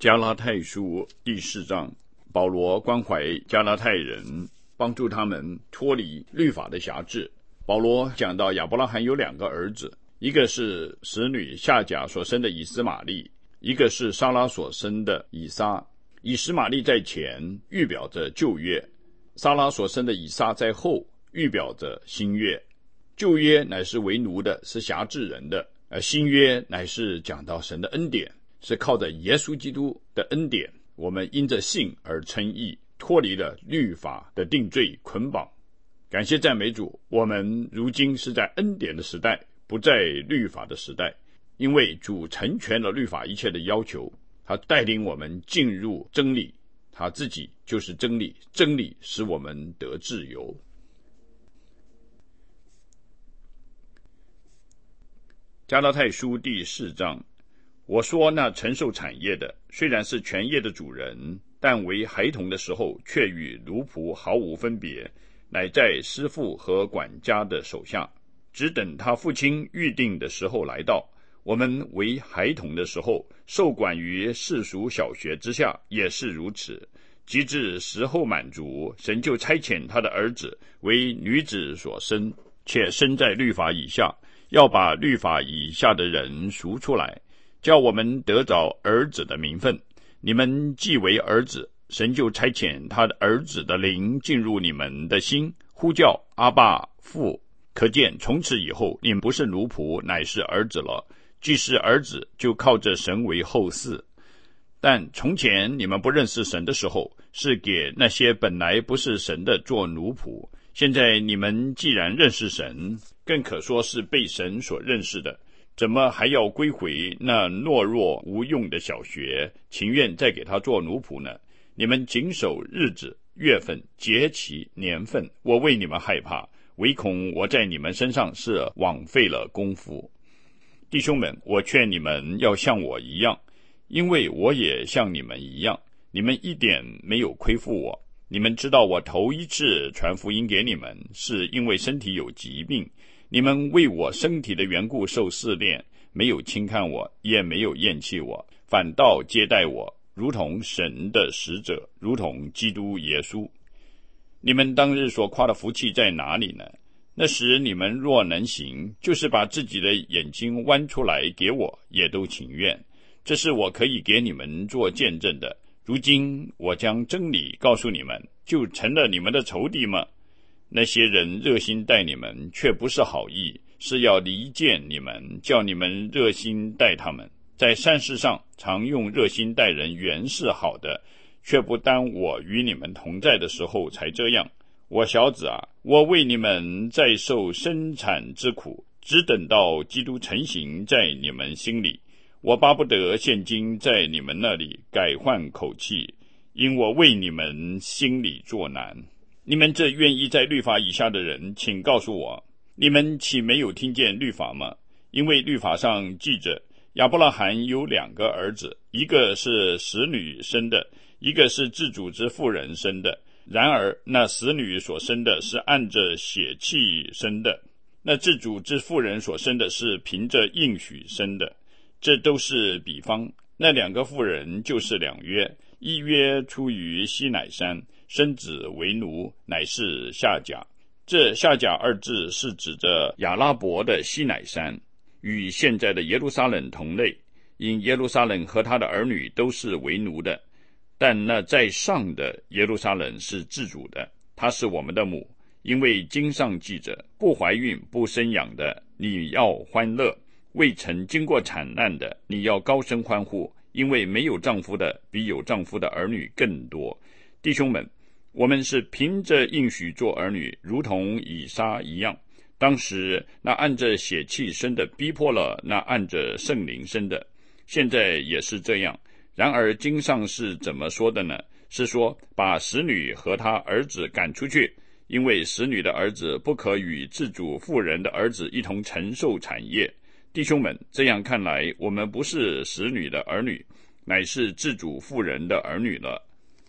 加拉太书第4章，保罗关怀加拉太人，帮助他们脱离律法的辖制。保罗讲到亚伯拉罕有2个儿子，一个是使女夏甲所生的以实玛利，一个是撒拉所生的以撒。以实玛利在前，预表着旧约；撒拉所生的以撒在后，预表着新约。旧约乃是为奴的，是辖制人的，而新约乃是讲到神的恩典，是靠着耶稣基督的恩典，我们因着信而称义，脱离了律法的定罪捆绑。感谢赞美主，我们如今是在恩典的时代，不在律法的时代，因为主成全了律法一切的要求，他带领我们进入真理，他自己就是真理，真理使我们得自由。加拉太书第4章，我说那承受产业的，虽然是全业的主人，但为孩童的时候，却与奴仆毫无分别，乃在师父和管家的手下，只等他父亲预定的时候来到。我们为孩童的时候，受管于世俗小学之下，也是如此。及至时候满足，神就差遣他的儿子为女子所生，且生在律法以下，要把律法以下的人赎出来，叫我们得着儿子的名分。你们既为儿子，神就差遣他的儿子的灵进入你们的心，呼叫阿爸父。可见从此以后，你们不是奴仆，乃是儿子了。既是儿子，就靠着神为后嗣。但从前你们不认识神的时候，是给那些本来不是神的做奴仆。现在你们既然认识神，更可说是被神所认识的，怎么还要归回那懦弱无用的小学，情愿再给他做奴仆呢？你们谨守日子、月份、节期、年份，我为你们害怕，唯恐我在你们身上是枉费了功夫。弟兄们，我劝你们要像我一样，因为我也像你们一样，你们一点没有亏负我。你们知道我头一次传福音给你们，是因为身体有疾病，你们为我身体的缘故受试炼，没有轻看我，也没有厌弃我，反倒接待我，如同神的使者，如同基督耶稣。你们当日所夸的福气在哪里呢？那时你们若能行，就是把自己的眼睛剜出来给我，也都情愿。这是我可以给你们做见证的。如今我将真理告诉你们，就成了你们的仇敌吗？那些人热心待你们，却不是好意，是要离间你们，叫你们热心待他们。在善事上常用热心待人，原是好的，却不当我与你们同在的时候才这样。我小子啊，我为你们在受生产之苦，只等到基督成形在你们心里。我巴不得现今在你们那里改换口气，因我为你们心里作难。你们这愿意在律法以下的人，请告诉我，你们岂没有听见律法吗？因为律法上记着，亚伯拉罕有2个儿子，一个是使女生的，一个是自主之妇人生的。然而那使女所生的是按着血气生的，那自主之妇人所生的是凭着应许生的。这都是比方，那2个妇人就是2约，一约出于西乃山，生子为奴，乃是夏甲。这夏甲2字是指着亚拉伯的西乃山，与现在的耶路撒冷同类，因耶路撒冷和他的儿女都是为奴的。但那在上的耶路撒冷是自主的，他是我们的母，因为经上记着，不怀孕不生养的，你要欢乐；未曾经过产难的，你要高声欢呼，因为没有丈夫的比有丈夫的儿女更多。弟兄们，我们是凭着应许做儿女，如同以撒一样。当时那按着血气生的逼迫了那按着圣灵生的，现在也是这样。然而经上是怎么说的呢？是说把使女和她儿子赶出去，因为使女的儿子不可与自主妇人的儿子一同承受产业。弟兄们，这样看来，我们不是使女的儿女，乃是自主妇人的儿女了。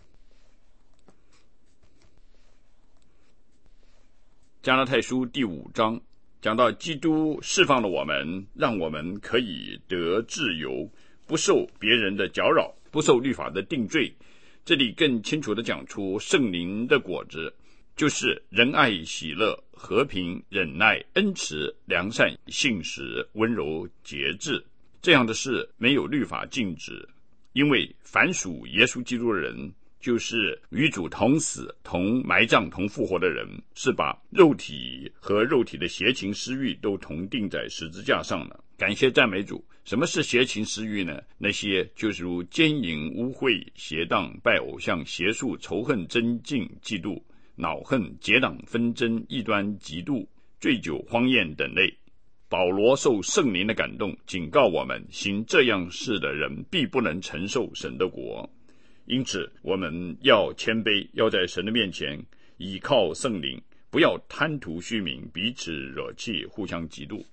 加拉太书第5章讲到基督释放了我们，让我们可以得自由，不受别人的搅扰， 不受律法的定罪。这里更清楚地讲出圣灵的果子，就是仁爱、喜乐、和平、忍耐、恩慈、良善、信实、温柔、节制。这样的事没有律法禁止，因为凡属耶稣基督的人，就是与主同死、同埋葬、同复活的人，是把肉体和肉体的邪情私欲都同钉在十字架上了。感谢赞美主。什么是邪情私欲呢？那些就是如奸淫、污秽、邪荡、拜偶像、邪术、仇恨、争竞、嫉妒、恼恨、结党纷争、异端、嫉妒、醉酒、荒宴等类。保罗受圣灵的感动，警告我们，行这样事的人必不能承受神的国。因此我们要谦卑，要在神的面前倚靠圣灵，不要贪图虚名，彼此惹气，互相嫉妒。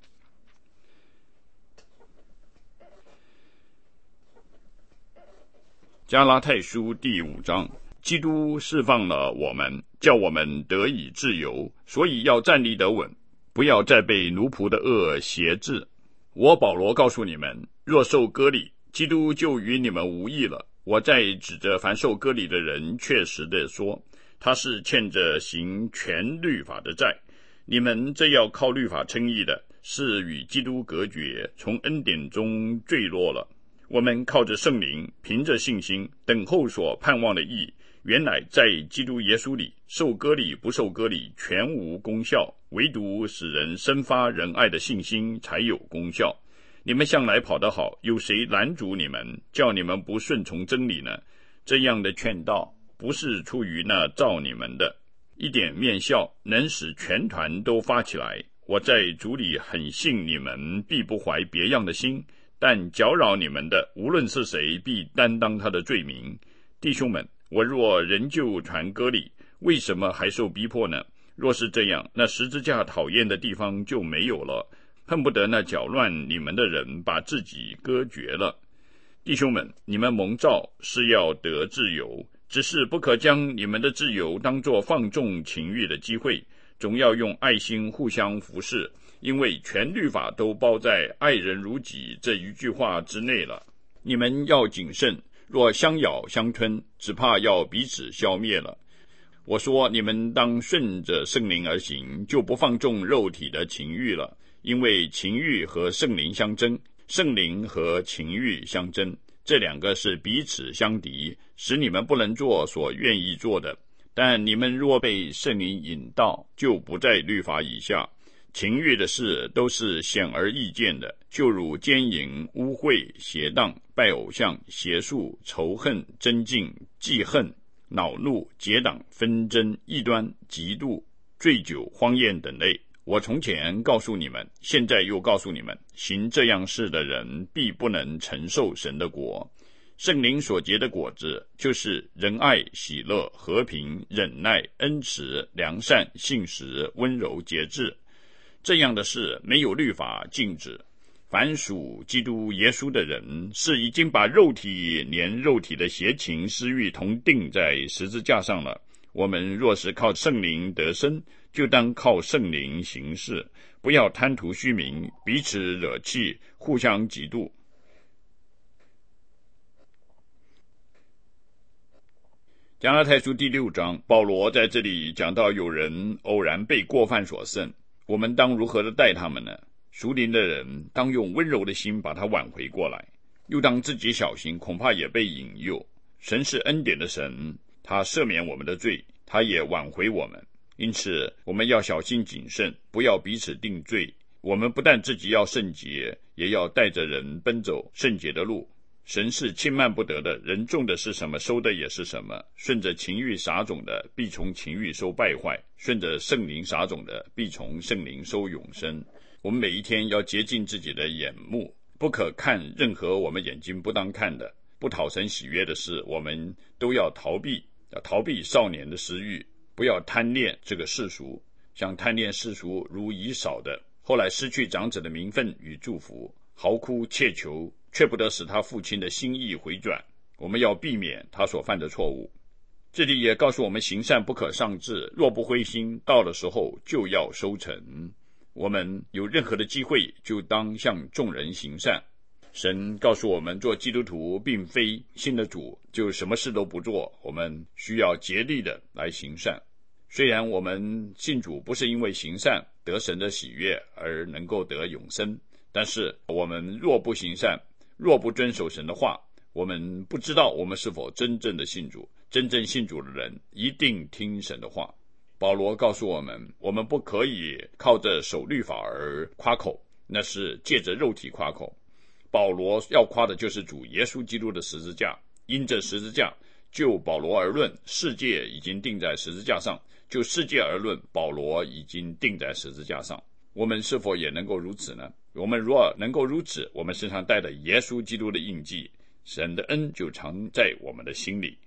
加拉太书第5章，基督释放了我们，叫我们得以自由，所以要站立得稳，不要再被奴仆的恶挟制。我保罗告诉你们，若受割礼，基督就与你们无益了。我在指着凡受割礼的人确实地说，他是欠着行全律法的债。你们这要靠律法称义的，是与基督隔绝，从恩典中坠落了。我们靠着圣灵，凭着信心等候所盼望的义。原来在基督耶稣里，受割礼不受割礼全无功效，唯独使人生发仁爱的信心才有功效。你们向来跑得好，有谁拦阻你们，叫你们不顺从真理呢？这样的劝道不是出于那造你们的。一点面笑能使全团都发起来。我在主里很信你们必不怀别样的心，但搅扰你们的无论是谁，必担当他的罪名。弟兄们，我若仍旧传割礼，为什么还受逼迫呢？若是这样，那十字架讨厌的地方就没有了，恨不得那搅乱你们的人把自己割绝了。弟兄们，你们蒙召是要得自由，只是不可将你们的自由当作放纵情欲的机会，总要用爱心互相服侍，因为全律法都包在爱人如己这一句话之内了。你们要谨慎，若相咬相吞，只怕要彼此消灭了。我说你们当顺着圣灵而行，就不放纵肉体的情欲了，因为情欲和圣灵相争，圣灵和情欲相争，这两个是彼此相敌，使你们不能做所愿意做的。但你们若被圣灵引导，就不在律法以下。情欲的事都是显而易见的，就如奸淫、污秽、邪荡、拜偶像、邪术、仇恨、争竞、记恨、恼怒、结党、纷争、异端、嫉妒、醉酒、荒宴等类。我从前告诉你们，现在又告诉你们，行这样事的人必不能承受神的国。圣灵所结的果子，就是仁爱、喜乐、和平、忍耐、恩慈、良善、信实、温柔、节制。这样的事没有律法禁止。凡属基督耶稣的人，是已经把肉体连肉体的邪情私欲同钉在十字架上了。我们若是靠圣灵得生，就当靠圣灵行事，不要贪图虚名，彼此惹气，互相嫉妒。加拉太书第6章，保罗在这里讲到有人偶然被过犯所胜，我们当如何的待他们呢？属灵的人当用温柔的心把他挽回过来，又当自己小心，恐怕也被引诱。神是恩典的神，他赦免我们的罪，他也挽回我们。因此我们要小心谨慎，不要彼此定罪。我们不但自己要圣洁，也要带着人奔走圣洁的路。神是轻慢不得的，人种的是什么，收的也是什么。顺着情欲撒种的，必从情欲收败坏；顺着圣灵撒种的，必从圣灵收永生。我们每一天要洁净自己的眼目，不可看任何我们眼睛不当看的，不讨神喜悦的事，我们都要逃避。要逃避少年的私欲，不要贪恋这个世俗，像贪恋世俗如以扫的，后来失去长子的名分与祝福，嚎哭切求，却不得使他父亲的心意回转。我们要避免他所犯的错误。这里也告诉我们，行善不可丧志，若不灰心，到的时候就要收成。我们有任何的机会，就当向众人行善。 神告诉我们，做基督徒并非信了主就什么事都不做，我们需要竭力的来行善。虽然我们信主不是因为行善得神的喜悦而能够得永生，但是我们若不行善，若不遵守神的话，我们不知道我们是否真正的信主。真正信主的人一定听神的话。保罗告诉我们，我们不可以靠着守律法而夸口，那是借着肉体夸口。保罗要夸的就是主耶稣基督的十字架，因着十字架，就保罗而论，世界已经定在十字架上；就世界而论，保罗已经定在十字架上。我们是否也能够如此呢？我们若能够如此，我们身上带着耶稣基督的印记，神的恩就藏在我们的心里。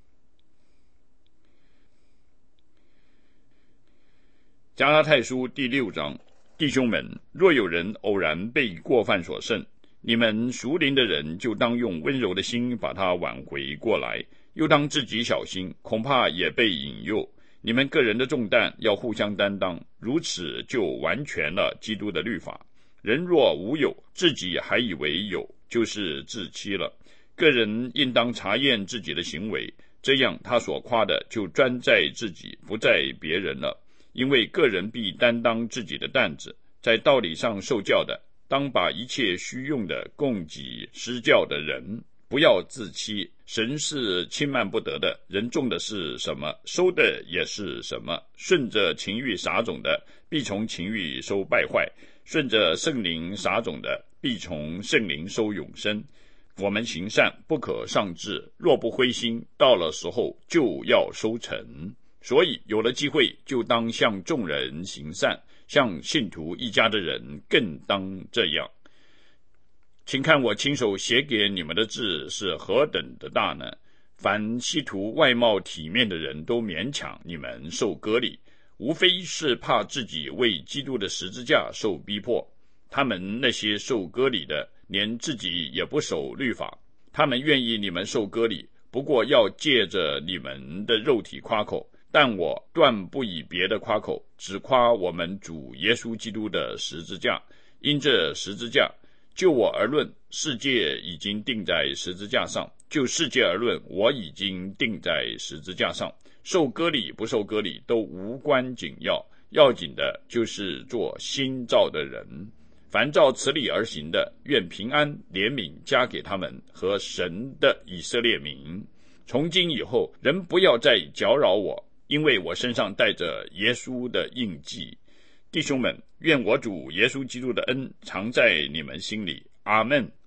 加拉太书第6章，弟兄们，若有人偶然被过犯所胜，你们属灵的人就当用温柔的心把他挽回过来，又当自己小心，恐怕也被引诱。你们个人的重担要互相担当，如此就完全了基督的律法。人若无有，自己还以为有，就是自欺了。个人应当查验自己的行为，这样他所夸的就专在自己，不在别人了。因为个人必担当自己的担子，在道理上受教的，当把一切虚用的供给施教的人，不要自欺。神是轻慢不得的，人种的是什么，收的也是什么。顺着情欲撒种的，必从情欲收败坏；顺着圣灵撒种的，必从圣灵收永生。我们行善不可丧志，若不灰心，到了时候就要收成。所以有了机会，就当向众人行善，向信徒一家的人更当这样。请看我亲手写给你们的字是何等的大呢？凡希图外貌体面的人都勉强你们受割礼，无非是怕自己为基督的十字架受逼迫。他们那些受割礼的，连自己也不守律法，他们愿意你们受割礼，不过要借着你们的肉体夸口。但我断不以别的夸口，只夸我们主耶稣基督的十字架。因这十字架，就我而论，世界已经定在十字架上；就世界而论，我已经定在十字架上。受割礼不受割礼都无关紧要，要紧的就是做新造的人。凡照此理而行的，愿平安怜悯加给他们和神的以色列民。从今以后，人不要再搅扰我，因为我身上带着耶稣的印记。弟兄们，愿我主耶稣基督的恩常在你们心里。阿们。